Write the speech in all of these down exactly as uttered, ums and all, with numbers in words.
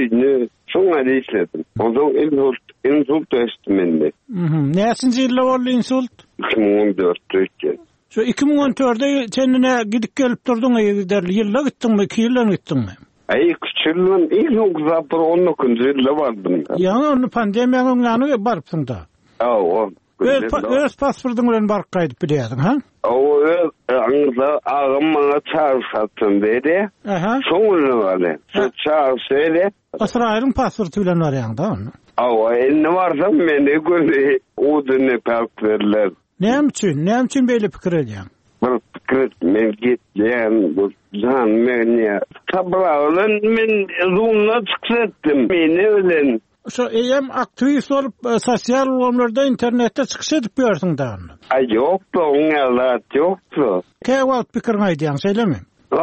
ne şoňa diýledim. Ondan insult insult etmende. Mhm. Näçinji ýyl boldy insult? iki bin on dörtde. Şu iki bin on dörtde kendine gidip gelip durduğun derli yılla gittin mi? iki yıllan gittin mi? Ay küçülün ilk okuzapır on dokuzuncu yılda vardım. Yani onu pandemiyanın yanı barıpsın da. O Öz, öz pasportun bilen barıp kaydıp biliyordun ha? O öz anıza ağım bana çağır sattın dedi. Soğunu var. Çağır söyle. İsrail'in pasportu bilen var yanında onu. O elini varsa beni göre o dönü park verirler. Ne için? Ne için böyle fikir ediyorsun? Bir fikir men gitleyen bu can meni tabrağın men zonuna çıksettim. Beni ölen. Şu eyem aktivist olup sosyal ortamlarda internette çıkış edip gördün da onu. Ay yoktu onlarla yoktu. Kevalt fikir ediyorsun söyleme.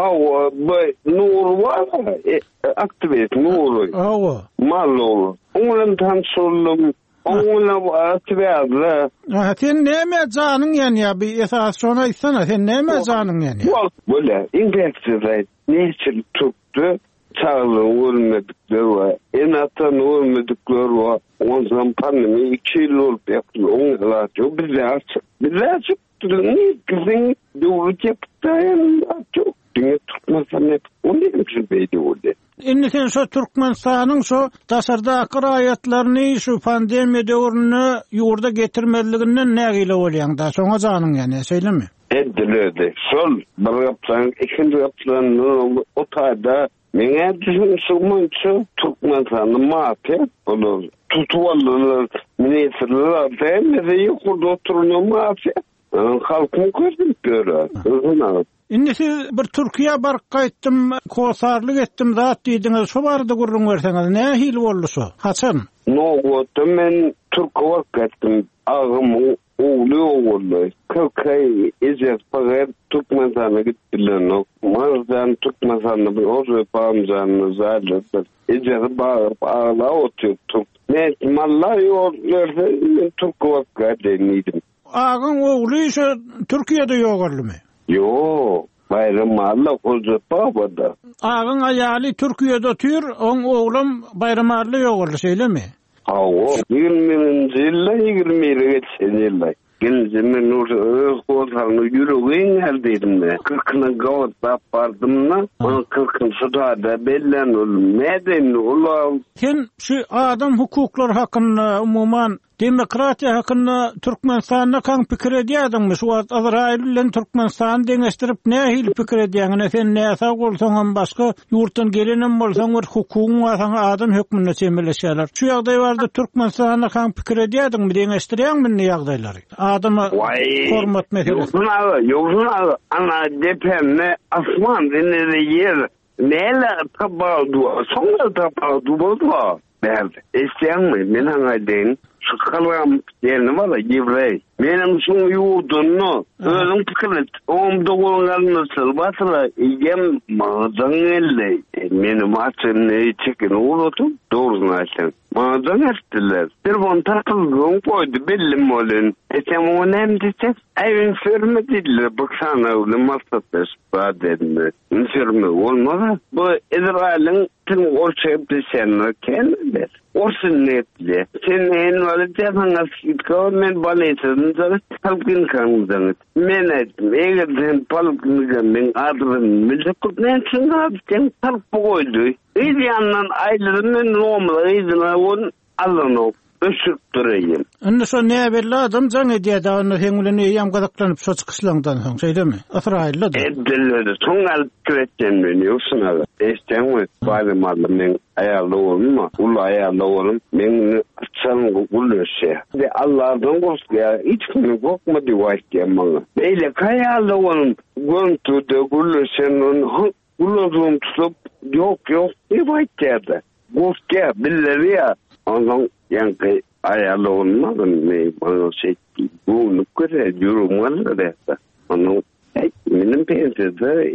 O bu nur var aktivist nur. O. Malol. Onların tanışırlım. Onunla atverdi. Ha sen neme canın yani ya bir esas sonra etsene sen neme canın yani. Yok böyle İngilizce ne için tuttu? Çağlı olmadıkları var. En atan olmadıkları var. O zaman pandemi iki yıl olup yaptı. Onlar çok bize açık. Bize açık. Ne kızın doğru yaptığın çok. Dünya tutmasam hep. O ne için beydi oldu? Inni sen şu Türkmenistan'ın şu tasarda akır ayetlerini şu pandemi dövrünü yurda getirmeliğinden ne ile olayan da sonra canın yani söyle mi? Edildi. Sol bir yapsan ikinci yapsan o tayda mene düşünsün şu Türkmenistan'ın maafi olur. Tutuvallılar ministrler de yukarıda oturuyor maafi. Halkın gözünü görüyor. Uzun Inni siz bir Türkiye barıp kaytdım, kosarlık ettim, zat diýdiňiz, şu barada gurrun verseňiz, ne hil boldy şu? Haçan? No, goto men Türkiye barıp kaytdım, ağım oğlu oğlu. Kırkay izet pagar Türkmenistan'a gittiler. Marzdan Türkmenistan'a bir ozu pamcanı zâlletler. İzet bağırıp ağla oturttum. Ne mallar yollarsa Türkiye barıp kaytdım. Ağın oğlu şu Türkiye'de yogurlu mu? Yo, bayram Allah kozu babada. Ağın ayali Türkiye'de otur, on oğlum bayram Allah yogurlu söyle mi? Ha o yirminci yılda yirmiye geçen yılda. Gençimin öz kozalını yürüyün eldeydim de. Kırkını gavata bardım da, onun kırkını suda bellen oğlum. Neden oğlum? Sen şu adam hukuklar hakkında umuman, demokratiya hakkında Türkmenistan'da kan pikir ediyordun şu Azrail'le Türkmenistan'ı deňeşdirip ne hil pikir ediyorsun? Sen ne sağ olsan başka yurtdan gelenin bolsan var hukukun var adam hükmüne çemeleşerler. Şu ýagdaý barda Türkmenistan'da kan pikir ediyordun mu deňeşdirýän mi ýagdaýlary? Adama hormat meselesi. Yoksun yoksun ana depemne asman deneli yer. Neyle tabaldu? Sonra tabaldu boldu. Ben isteyen mi? Men hangaydın? Şu kalam yerine var da Givrey. Benim şun yurdunu ölüm pikirlet. Oğumda olungan nasıl basıla yem mağazan elle. Benim açın çekin uğradım. Doğrusunu açın. Mağazan ettiler. Telefon takıldığım koydu bellim olun. E sen o nem diyecek? Evin sürmediler. Baksana öyle masada şifa dedin. Sürme olmadı. Bu İsrail'in tüm orçayıp desenler kendiler. Orsun netli. Sen en var defangas gitko men balesini da halkın kanıdan. Men ettim. Eğer sen palkını men adını millet ne için sen palk koydu. Bir yandan aylığının normal izine on alınıp ösüp durayım. Anne şu ne belli adam can ediyor da onu hengüleni yam kadaklanıp şu çıkışlandan son şeyde mi? Azrail'le de. Edildi. Songal küretten beni yoksun abi. Esten mi? Bayram aldım men ayarlı olma. Ulu ayarlı olum. Men açan gülüse. Ve Allah'tan korktu ya. Hiç kimi korkmadı vahiyken bana. Böyle kayarlı olum. Göntü de gülüsenin gülüzüm tutup yok yok. Bir vahiyyerde. Korktu ya. Billeri ya. Ondan yankı ayarlı olmadım. Ne bana şey bunu kadar yürümalı da. Onun benim pensiyede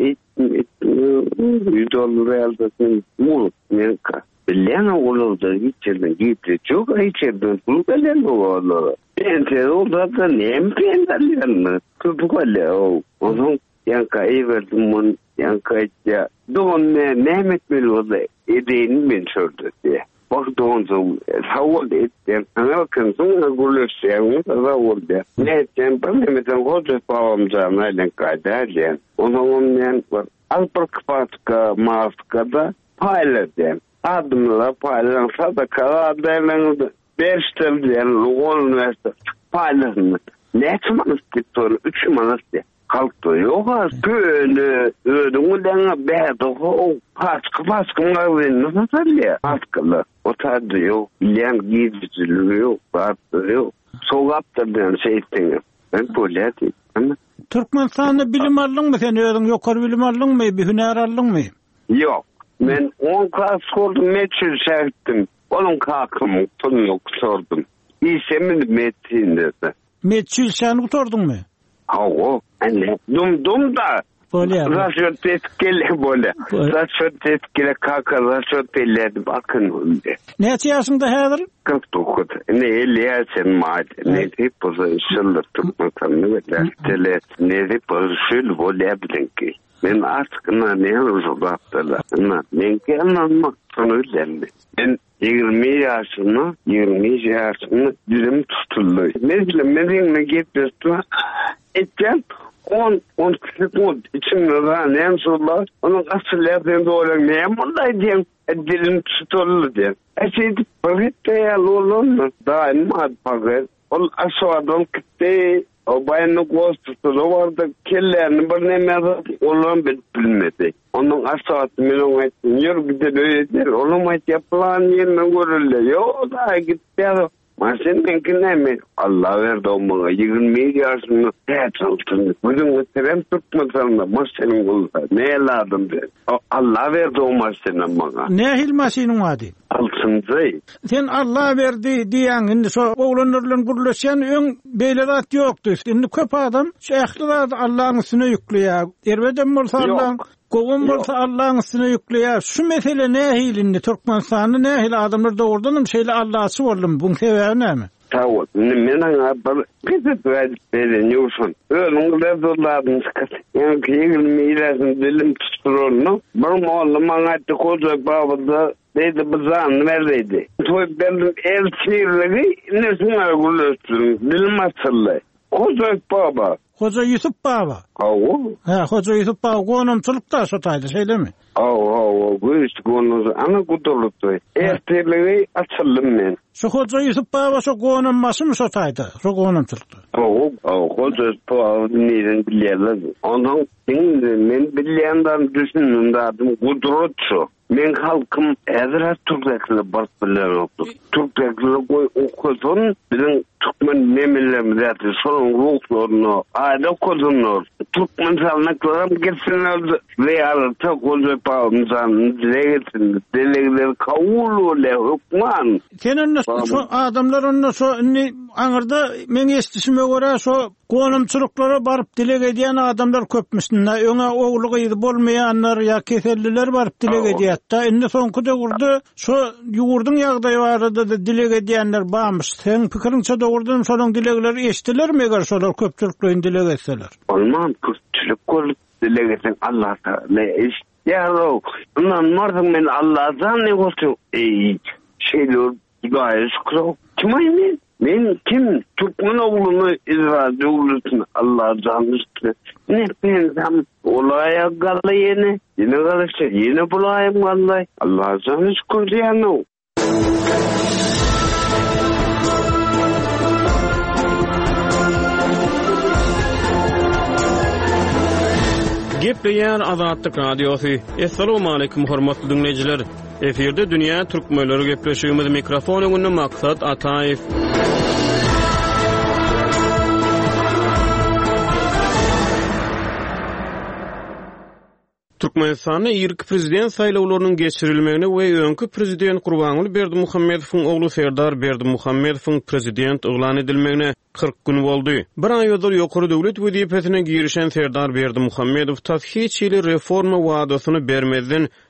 yüz dolar aldığım mul menka. Bilen olurdu içeriden gitti. Çok içeriden bulup bilen olurdu. Pensiyede olurdu ne pensiyon mı? Kırpık öyle o. Onun yanka verdim mun yanka ya doğun ne Mehmet Bey oldu edeğini ben sordu diye. Bak doğun savul ettim. Ana kızın gülüşüyor da oldu. Ne sen Mehmet'in hoca babamca neden kaydı onun ben var. Alpırk patka maskada payladım. Adımla paylansa da karadaylandı. Beştelden Lugon Üniversitesi paylaşımı. Ne çamalıs gittiğini üç malıs diye. Kalktı yok az böyle ödümü dene behdi o paskı paskı verin nasıl söylüyor paskılı o tadı yok bilen giyiciliği yok battı yok soğaptırdan şey ettiğini ben böyle dedim. Türkmenistan'da bilim aldın mı sen ödün yukarı bilim aldın mı bir hüner aldın mı? Yok ben on klas oldum meçhul şerttim onun kalkımı tunluk sordum İşemin metinde de. Meçhul sen oturdun mu? Awo, anne, dum dum da. Böyle. Rasyon teskili böyle. Rasyon teskili kaka, rasyon telleri bakın önce. Ne yaşında hazır? kırk dokuz. Ne elli yaşın madde. Ne de pozisyon tutmasan ne böyle. Telet, ne de pozisyon böyle bilin ki. Ben artık ne uzaktalar. Ben ki anlamak sonuçlandı. Ben yirmi yaşını, yirmi yaşını dilim tutuldu. Mesela medine getirdim. Etken on on kırk mod içimde var ne sorular onun asıl yerden doğru ne buradayım dilim tutuldu diye. Eşit paket ya lolon da inmad paket ol aşağıdan gitti o bayanlık vasıtası vardı kellerini bir nemede olan bilmedi. Onun aşağıda milyon ettin yürü bir de böyledir olamayıp yapılan yerine görüldü. Yok da gitti. Masen mümkün mi? Allah verdi o bana. yirmi yaşını hiç altını. Bugün götüren tutmasanla masenin olsa. Ne eladım ben? Allah verdi o masenin bana. Ne hil masenin vardı? Altıncı. Sen Allah verdi diyen, şimdi so oğlanlarla gürleşen ön beylerat yoktu. Şimdi köp adam, şeyhler Allah'ın üstüne yüklüyor. Erveden olsa Allah'ın, kovun olsa Allah'ın üstüne yüklüyor. Şu mesele ne hilinde, Türkmenistan'ı ne hil adamlar doğurdanım, şeyle Allah'sı oldum. Bunun sebebi ne mi? Tamam. Menin abi pizet verdi beni Newson. Öyle devletlerin sıkıntı. Yani ki yirmi ilersin dilim tutturulunu. Bir oğlum anlattı koca babada dedi bızağını verdiydi. Toy benim elçileri nesine gülürsün. Dilim asıllı. Koca baba. Hoca Yusuf Baba. Avu. Ha, Hoca Yusuf Baba konumçulukta sotaydı, şeyle mi? Avu avu. Bu işte konusu. Ana kutuluktu. Elçileri açıldım ben. Şu Hoca Yusuf Baba şu konumması mı sotaydı? Şu konumçuluktu. Avu avu. Hoca Yusuf Baba neden bilirler. Onun ben bilyandan düşündüm de adım kudurutçu. Men halkım ezra Türkçe'yle bastılar oldu. Türkçe'yle koy okudun, bilin Türkmen nemelem zaten sorun ruhlarını, aile okudunlar. Türkmen salınaklarım geçsinler ve arata koca bağımızdan dilegesin, delegeler kavulu le hükman. Senin şu adamlar onunla şu anırda men estisime göre şu konumçuluklara barıp dilek ediyen adamlar köpmüşsün. Öne oğlu gıydı bolmayanlar ya keselliler barıp dilek ediyen. Hatta indi sonku da kurdu, şu yurdun yağdayı vardı da dilek ediyenler bağmış. Sen pikirinçe doğurdun, sonun dilekleri eştiler mi eğer solar köpçülüklüğün dilek etseler? Olmam, köpçülük olup dilek etsen Allah'ta ne eş. Ya lo, ondan vardım ben Allah'tan ne olsun? Ey, şeyler, gayet şükür. Kim ayım? Ben kim? Türkmen oğlunu izradı oğlusun Allah'tan üstüne. Ne benzem olaya galı yine. Yine galıştı. Yine bulayım vallahi. Allah'tan şükür diyen o. Gepleyen Azadlık Radyosu. Assalamu alaykum hormatly dinleyijiler. Eferde dünýä türkmenleri gepleşýümiz mikrofon öňünde maksat Ataýew. Türkmenistanyň ilk prezident saýlawlarynyň geçirilmegine we öňkü prezident Gurbanuly Berdimuhammedowyň ogly Serdar Berdimuhammedowyň prezident oglan edilmegine kırk gün boldy. Bir ay ýoldur ýokary döwlet wezipetine girişen Serdar Berdimuhammedow hiç ýyly reforma wadasyny bermezden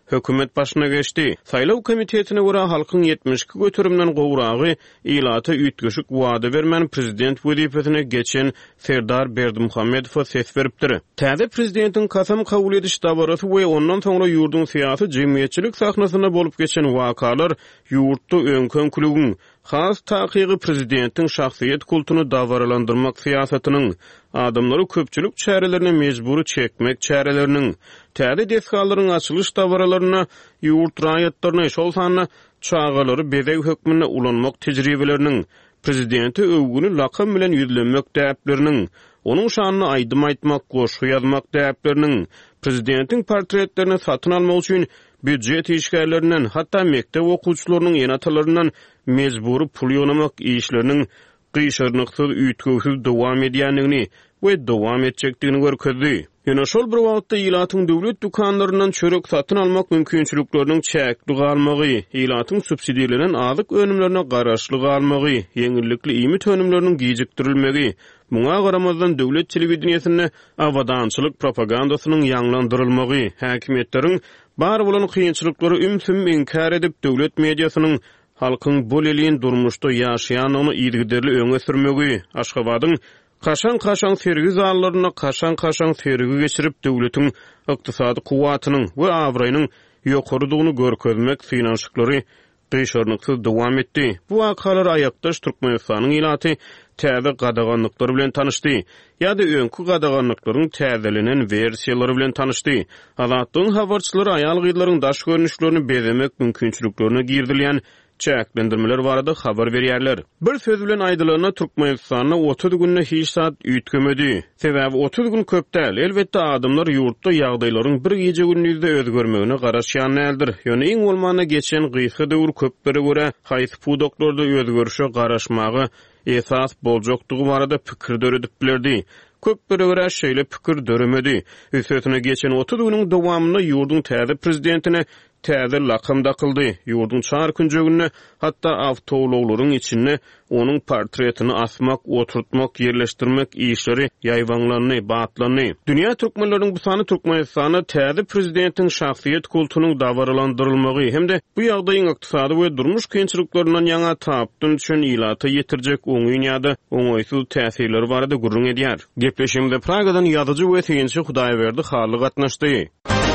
hökümet başyna geçdi. Saylaw komitetine görä halkyň yetmiş iki götürümden gowragy ilaty üýtgeşik wada bermän prezident wezifesine geçen Serdar Berdimuhammedow ses beripdir. Täze prezidentiň kasam kabul ediş dabarasy we ondan soňra ýurdun syýasy jemgyýetçilik sahnasyna bolup geçen wakalar ýurtda öňkön kulübüň has taqiqi prezidentiň şahsiýet kultuny dawaralandyrmak syýasatynyň adamlary köpçülik çärelerini mecburi çekmek çäreleriniň täze deskalaryň açylyş dawaralaryna ýurt raýatlaryna şol sanyna çağalary bezew hökmüne ulanmak tejribeleriniň prezidenti övgüni lakam bilen ýüzlenmek däpleriniň onun şanyny aýdym aýtmak, goşgy ýazmak däpleriniň prezidentiň portretlerini satyn almak üçin büdjet işgärlerinden hatda mektep okuwçylarynyň ýenatalaryndan mecburi pul ýonamak işleriniň gyşarnyksyz üýtgüsiz dowam edýändigini we dowam etjekdigini görkezdi. Ýöne şol bir wagtda ilatyň döwlet dukanlaryndan çörek satyn almak mümkinçilikleriniň çäkli galmagy, ilatyň subsidiýalenen azyk önümlerine garaşly galmagy, ýeňillikli iýmit önümleriniň gijikdirilmegi, muňa garamazdan döwlet telewizionyasynda awadançylyk propagandasynyň ýanglandyrylmagy, häkimetleriň bar bolan kynçylyklary ümsüm inkar edip döwlet mediasynyň halkyň bol elin durmuşda ýaşaýanyny ýygyderli öňe sürmegi, Aşgabatyň kaşan-kaşan sergi zallaryna kaşan-kaşan sergi geçirip döwletiň ykdysady kuwatynyň we awraýynyň ýokarydygyny görkezmek synanşyklary gyşarnyksyz dowam etdi. Bu wakalar aýakdaş Türkmenistanyň ilaty täze gadaganlyklary bilen tanışdy. Ýa-da öňkü gadaganlyklaryň täzelenen versiýalary bilen tanışdy. Azatlyň habarçylary aýal gyýlaryň daş görnüşlerini bezemek mümkinçiliklerini girdilýän çäklendirmeler barada habar berýärler. Bir söz bilen aýdylyna Türkmenistanyna otuz günne hiç saat üýtgemedi. Sebäbi otuz gün köp däl. Elbetde adamlar ýurtda ýagdaýlaryň bir gece günnüzde özgörmegine garaşýan nädir. Ýöne iň bolmana geçen gysga döwür köplere görä haýsy pudoklarda özgörüşe garaşmagy esas boljakdygy barada pikir döredip bilerdi. Köplere görä şeýle pikir döremedi. Üstüne geçen otuz güniň dowamyny ýurdun täze prezidentine täze lakam dakyldy. Ýurdun çar künjegine hatda awtowlawlaryň içinde onun portretini asmak, oturtmak, ýerleşdirmek işleri ýaýwanlany, batlany. Dünýä türkmenläriniň bu sany Türkmenistana täze prezidentiň şahsiýet kultunyň dawaralandyrylmagy hemde bu ýagdaýyň ykdysady we durmuş kynçylyklarynyň ýaňa tapdyn üçin ilata ýetirjek oňýýada oňaýsyz täsirleri barada gurrun edýär. Gepleşimde Pragadan ýazyjy we synçy Hudaýberdi Haly gatnaşdy.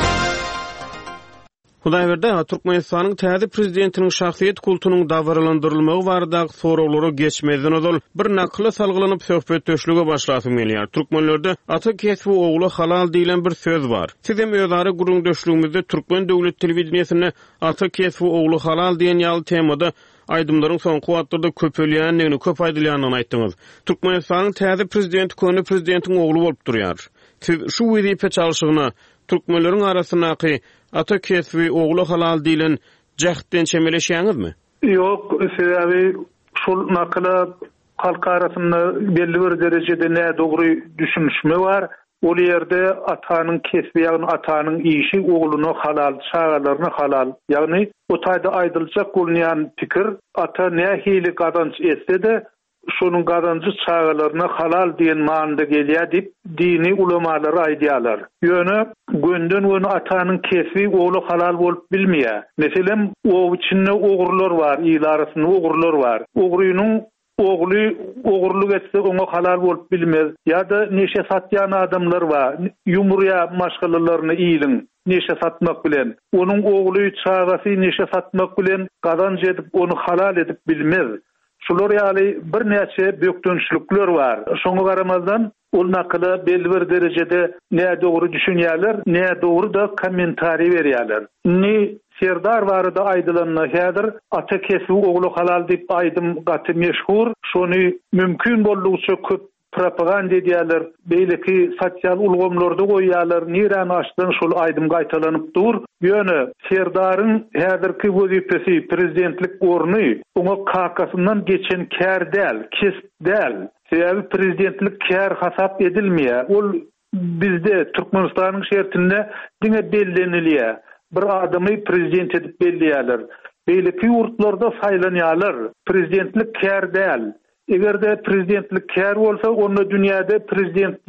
Hudaýberde Türkmenistanyň täze prezidentiniň şahsiýet kultunyň dawaralandyrylmagy barada sorawlary geçmezden ozal bir nakly salgylanyp söhbet döşlüge başlasym gelýär. Türkmenlerde ata kesbi ogly halal diýilen bir söz bar. Sizem ýozary gurrun döşlügimizde Türkmen döwlet telewizionysyna ata kesbi ogly halal diýen ýaly temada aýdymlaryň soňky wagtlarda köpelýändigini, köp aýdylýanyny aýtdyňyz. Türkmenistanyň täze prezidenti köni prezidentiň ogly bolup durýar. Siz şu wezipe çalyşygyna türkmenleriň arasynaky ata kesbi ogly halal diýilen jahden çemeleşýäňizmi? Ýok, sebäbi şol nakla halk arasynda belli bir derejede näde dogry düşünüşme bar. Ol ýerde atanyň kesbi ýagny atanyň işi ogluny halal, şagalaryny halal. Ýagny o taýda aýdyljak bolýan pikir ata näme hili gadanç etse-de şonuň gadançy çağalaryna halal diýen maňda gelýär diýip dini ulemalary aýdýarlar. Ýöne gönden göni atanyň kesbi ogly halal bolup bilmeýär. Meselem o içinde ogurlar bar, ýyl arasynda ogurlar bar. Ogrynyň ogly ogurluk etse oňa halal bolup bilmez. Ýa-da neşe satýan adamlar bar. Ýumurya maşgalalaryny ýylyň neşe satmak bilen. Onuň ogly çagasy neşe satmak bilen gazanç edip onu halal edip bilmez. Şular ýaly bir näçe bökdönçlükler bar. Şoňa garamazdan ol nakly belli bir derejede näde dogry düşünýärler, näde dogry da kommentari berýärler. Ni Serdar barada aýdylanyna häzir ata kesbi ogly halal diýip aýdym gaty meşhur. Şonu mümkin boldugyça köp propaganda edýärler. Beýleki sosial ulgamlarda goýýarlar. Niren açdan şol aýdym gaýtalanyp dur. Ýöne Serdaryň häzirki wezipesi prezidentlik orny oňa kakasyndan geçen kär däl, kesip däl. Sebäbi prezidentlik kär hasap edilmeýär. Ol bizde Türkmenistanyň şertinde diňe bellenilýär. Bir adamy prezident edip belliýärler. Beýleki ýurtlarda saýlanýarlar. Prezidentlik kär däl. Egerde prezidentlik kär bolsa, onda dünýäde prezidentler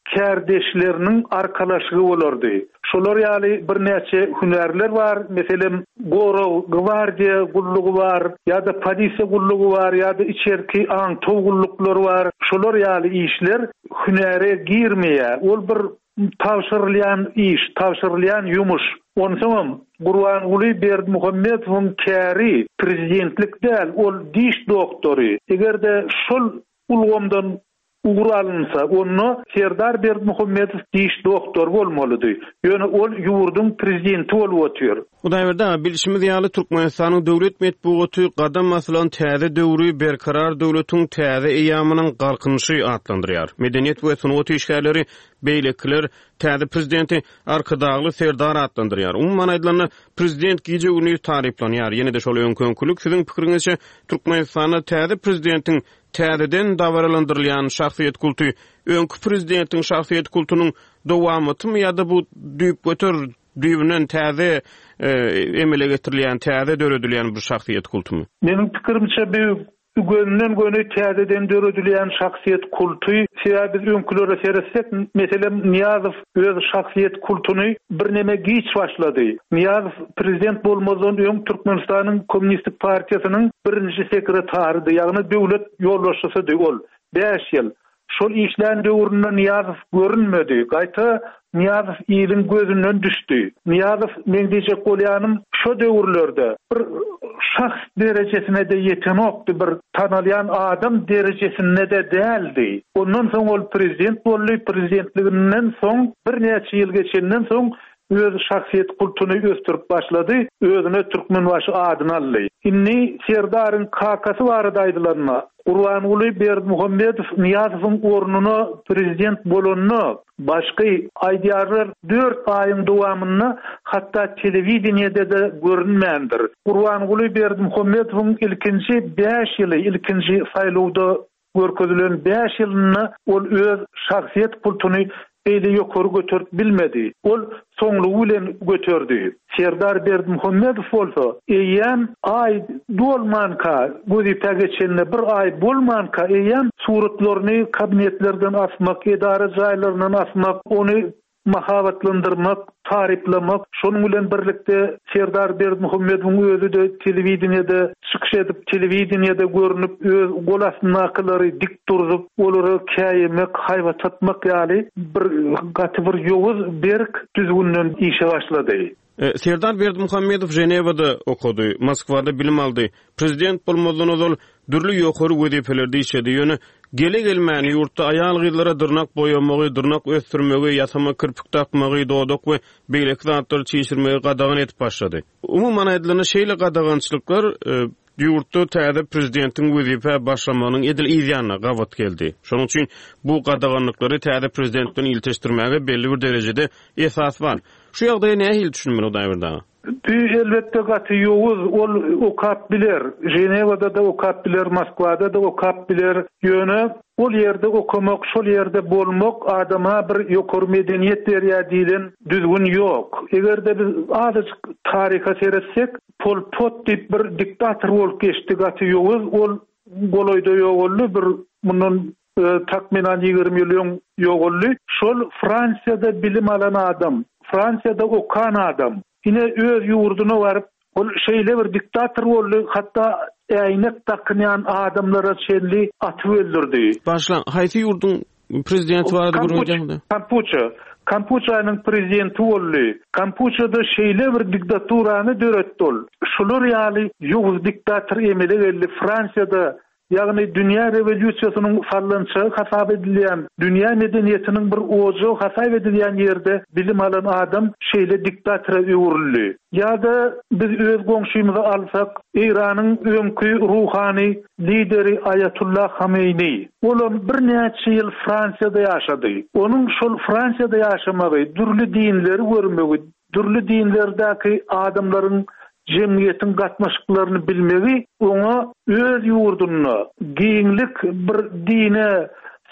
kardeşlerinin arkalaşığı olardı. Şolar ýaly bir näçe hünärler var. Meselem goro, gwardiya gullugy var, ya da polisiya gullugy var, ya da içerki aň togulluklar var. Şolar ýaly işler hünäre girmeýär. Ol bir tawşyrylýan iş, tawşyrylýan ýumuş. Onsoň Gurbanuly Berdimuhammedowyň käri prezidentlik däl, ol diş doktory. Egerde şol ulgamdan ugur alınsa, onu Serdar Berdimuhammedow diş doktor bolmalydy. Ýöne ol ýurdun prezidenti bolup otur. Bu daýrda bilişimiz ýaly Türkmenistanyň döwlet medeniýeti gadam masalan täze döwri berkarar döwletiň täze eýamynyň galkynşy atlandyrýar. Medeniýet we sunuwat işgärleri beýlekler täze prezidenti arkadagly Serdar atlandyrýar. Umman aýdylany prezident gije uny tariplanýar. Ýene-de şol öňköňkülük siziň pikiriňizçe Türkmenistanyň täze prezidentiň täzeden dawaralandyrylýan şahsiýet kulty öňkü prezidentiň şahsiýet kultunyň dowamatymy ýa-da bu düýüp götür düýbünden täze e, emele getirilýän, täze döredilýän bir şahsiýet kultumy? Meniň pikirimçe bu Gönünden göne täzeden döredilýän şahsiýet kulty, sebäbi biz öňkülere seresek, meselem Niýazow öz şahsiýet kultuny bir neme giç başlady. Niýazow prezident bolmazdan öň Türkmenistanyň Kommunistik Partiýasynyň birinji sekretaridy, ýagny döwlet ýolbaşçysy ol. beş ýyl. Şol işlän döwründe Niýazow görünmedi. Gaýta Niýazow ýylyň gözünden düşdi. Niýazow men diýjek bolýanym şo döwürlerde bir şahs derejesine de ýetenokdy, bir tanalyan adam derejesine de däldi. Ondan soň ol prezident boldy, prezidentliginden soň bir näçe ýyl geçenden soň öz şahsiýet kultuny östürip başlady, özüne türkmenbaşy adyny aldy. Inni Serdaryň kakasy barada aýdylanma. Gurbanuly Berdimuhammedow Niýazowyň ornuny prezident bolanyny başky aýdýarlar dört aýyň dowamyny hatda telewiziýede de görünmändir. Gurbanuly Berdimuhammedowyň ilkinji beş ýyly, ilkinji saýlawda görkezilen beş ýylyny ol öz şahsiýet kultuny eýle ýokary götürip bilmedi. Ol soňlugy bilen götürdi. Serdar Berdimuhammedow bolsa, eýem aý dolmanka, gözi geçende bir aý bolmanka, eýem suratlaryny kabinetlerden asmak, edara jaýlaryndan asmak, ony mahabatlandyrmak, tariplemek, şonuň bilen birlikde Serdar Berdimuhammedowyň özü de telewiziýede çykyş edip, telewiziýede görünüp, öz golasyny akyllary dik durup, olary käýemek, haýbat atmak ýaly bir gaty bir ýowuz berk düzgünden işe başlady. E, Serdar Berdimuhammedow Jenewada okudy, Moskwada bilim aldy. Prezident bolmadan ozal dürli ýokary wezifelerde işledi. Ýöne gele gelmäni ýurtda aýal gyzlara dyrnak boýamagy, dyrnak ösdürmegi, ýasama kirpik takmagy, dodok we beýlek zatlar çeşirmegi gadagan etip başlady. Umumyň aýdylany şeýle gadagançylyklar e, ýurtda täze prezidentiň wezife başlamanyň edil ýanyna gawat geldi. Şonuň üçin bu gadaganlyklary täze prezidentden ilteşdirmäge belli bir derejede esas bar. Şu ýagdaýa näme hil düşünmeli o daýrda? Bir elbette gaty ýowuz, ol okap biler. Jenewada da okap biler, Moskwada da okap biler. Ýöne ol ýerde okumak, şol ýerde bolmak adama bir ýokary medeniýet berýär diýilen düzgün ýok. Egerde biz azyk taryha seretsek, Pol Pot diýip bir diktator bolup geçdi gaty ýowuz, ol goloýda ýogully bir mundan e, takminan ýygrimi ýyl ýogully. Şol Fransiýada bilim alan adam, Fransiýada okan adam. Yine öz ýurduna barıp, ol şeýle bir diktator boldy, hatda äýnek takynýan adamlara şeýle atyp öldürdi. Başla, haýsy ýurdun prezidenti bardy görünýärdi? Kampuça. Kampuçanyň prezidenti boldy. Kampuçada şeýle bir diktaturany döretdi ol. Şular ýaly ýowuz diktator emele geldi. Fransiýada ýagny dünýä rewolýusiýasynyň sallançy hasap edilýän, dünýä medeniýetiniň bir ojo hasap edilýän ýerde bilim alan adam şeýle diktatora öwrüldi. Ýa-da biz öz goňşymyzy alsak, Iranyň öňkü ruhany lideri Ayatullah Hameyni. Olam bir näçe ýyl Fransiýada ýaşady. Onuň şol Fransiýada ýaşamagy, dürli dinleri görmegi, dürli dinlerdäki adamlaryň cemiyetiň gatnaşyklaryny bilmegi, ona öz ýurduny, giňlik bir dine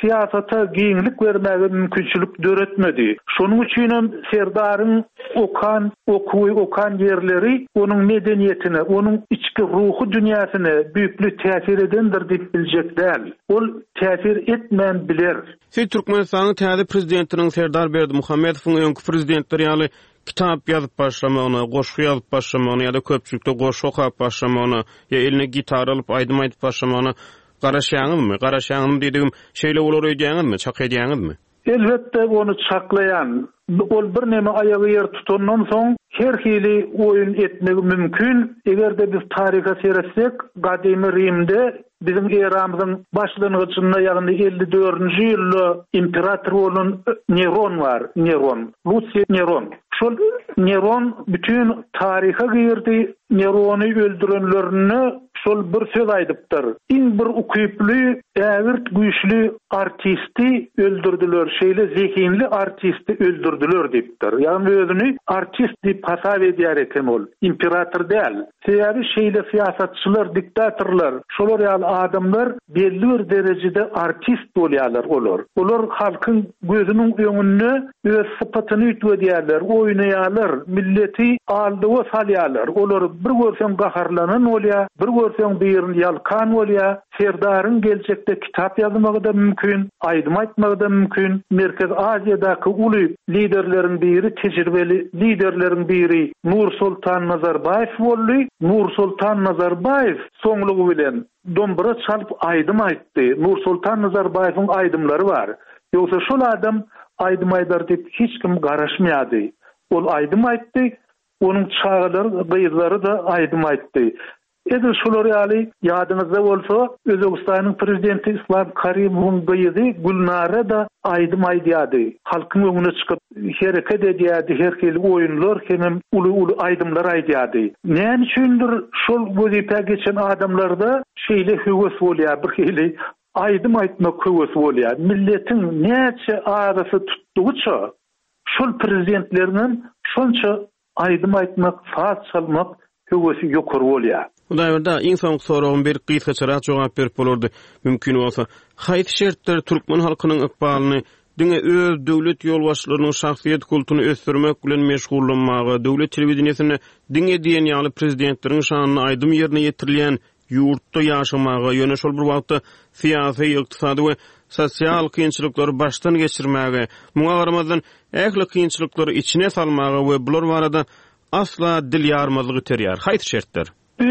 siyasata giňlik bermäge mümkinçilik döretmedi. Şonuň üçin hem Serdaryň okan, okuwy okan yerleri onuň medeniýetine, onuň içki ruhy dünýäsine büýüklük täsir edendir diýip biljekler. Ol täsir etmän biler. Siz Türkmenistanyň täze prezidentiniň Serdar Berdimuhammedowyň öňkü prezidentleri ýaly kitap ýazyp başlamagyna, goşgy ýazyp başlamagyna ýa-da köpçülükde goşgy okap başlamagyna, ýa eline gitar alyp aýdym aýdyp başlamagyna garaşýaňyzmy? Garaşýaňym diýdim, şeýle bolar öýdýäňizmi, çak edýäňizmi? Elbetde onu çaklayan, ol bir neme ayağı yer tutandan soň her hili oyun etmek mümkün. Egerde biz tariha seyretsek, Gadymy Rimde bizim eramyzyň başlangyjynda ýagny elli dördünji ýylda imperator bolan Neron var, Neron, Lucius Neron. Şol Neron bütün tariha girdi, Nerony öldürenlerini şol bir söz aýdypdyr. Iň bir ukyply, ägirt güýçli artisti öldürdüler, şeýle zehinli artisti öldürdüler diýipdir. Ýani özüni artist diýip hasap edýär eken ol, imperator däl. Sebäbi şeýle siýasatçylar, diktatorlar, şolar ýaly adamlar belli bir derejede artist bolýarlar olar. Olar halkyň gözüniň öňünde öz sypatyny ýitýärler, oýnaýarlar, milleti aldyga salýarlar. Olar bir görseň gaharlanan bolýar, bir görseň birini ýalkan bolýar. Serdaryň geljekde kitap ýazmagy da mümkin, aýdym aýtmagy da mümkin. Merkez Aziýadaky uly liderleriň biri, tejribeli liderleriň biri Nursultan Nazarbayew boldy. Nursultan Nazarbayew soňlugy bilen dombura çalıp aýdym aýtdy. Nursultan Nazarbayewiň aýdymlary bar. Ýogsa şol adam aýdym aýdar diýip hiç kim garaşmaýady. Ol aýdym aýtdy, onuň çağalary, gyýzlary da aýdym aýtdy. Eger şolar ýaly ýadyňyzda bolsa, Özbegistanyň prezidenti Islam Karimowyň gyýzy Gulnara da aýdym aýdýady. Halkyň öňüne çykyp hereket edýärdi, her hili oýunlar hem uly-uly aýdymlar aýdýady. Näme üçindir şol wezipä geçen adamlarda şeýle höwes bolýar, bir hili aýdym aýtmak höwes bolýar. Milletiň näçe arasy tutdugyça şol prezidentleriniň şonça aýdym aýtmak, saat çalmak höwesi ýokary bolýar. Unda insan soragyň bir gysgaçyrak jogap berip bolardy. Mümkin bolsa, haýsy şertler türkmen halkynyň ykbalyny diňe öz döwlet ýolbaşçylarynyň şahsiýet kulturyny ösdürmek bilen meşgullanmagy, döwlet telewizionyny diňe diýen ýaly prezidentleriň şanyny aýdym ýerine ýetirilýän ýurtda ýaşamagy, ýöne şol bir wagtda syýasy, ykdysady we sosial kynçylyklary başdan geçirmäge, muňa garamazdan ähli kynçylyklary içine salmagy we bular barada asla dil ýarmazlygy terýär. Haýsy şertler?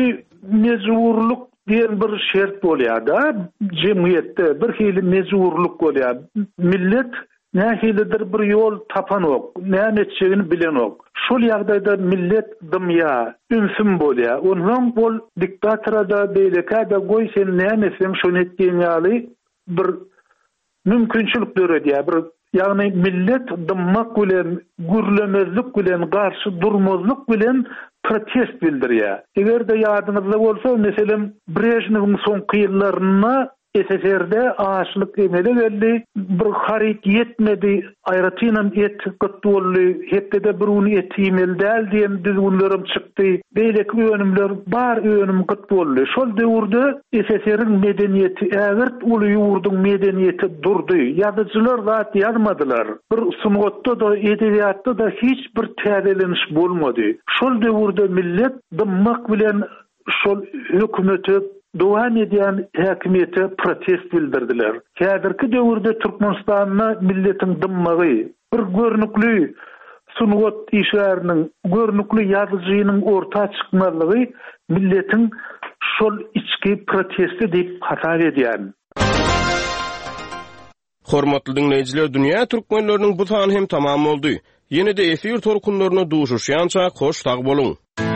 Mezurluk diyen bir şert bolýar da, jemgyýetde bir hili mezurluk bolýar. Millet nähilidir bir ýol tapan ok, näme etjegini bilen ok. Şol ýagdaýda millet dymýa, ünsüm bolýar. Ondan bol diktatorada, beýlekada goý sen näme etseň şonu etdiň ýaly bir mümkinçilik döredýär. Bir ýagny millet dymmak bilen, gürlemezlik bilen, garşy durmazlyk bilen protest bildirýär. Egerde ýadyňyzda bolsa, meselem Brejnewň soňky ýyllaryna S S R-de açlyk emele geldi, bir harit yetmedi, aýratynam et gıtdy boldy, hepde bir uny etimel däl diýen düzgünlerim çykdy. Beýleki öňümler bar öňüm gıtdy boldy. Şol döwürde S S R-iň medeniýeti, ägirt uly ýurduň medeniýeti durdy. Ýazyjylar zat ýazmadylar. Bir sungatda da, edebiýatda da hiç bir täzeleniş bolmady. Şol döwürde millet dymmak bilen şol hökümeti Doğan edýän häkimiýete protest bildirdiler. Häzirki döwürde Türkmenistanyna milletin dymmagy, bir görnükli sungat işleriniň, görnükli ýazyjynyň orta çykmalygy milletin şol içki protesti diýip hasap edýär. Hormatly dinleýijiler, dünýä türkmenläriniň bu sany hem tamam boldy. Ýene-de efir torkunlaryna duşuşýança hoş tag boluň.